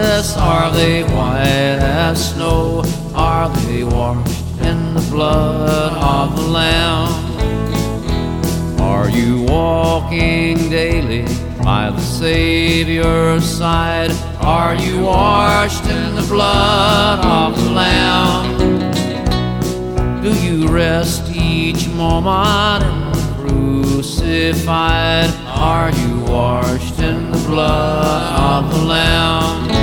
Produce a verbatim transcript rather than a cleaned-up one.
spotless? Are they white as snow? Are they washed in the blood of the Lamb? Are you walking daily by the Savior's side? Are you washed in the blood of the Lamb? Do you rest each moment in the crucified? Are you washed in the blood of the Lamb?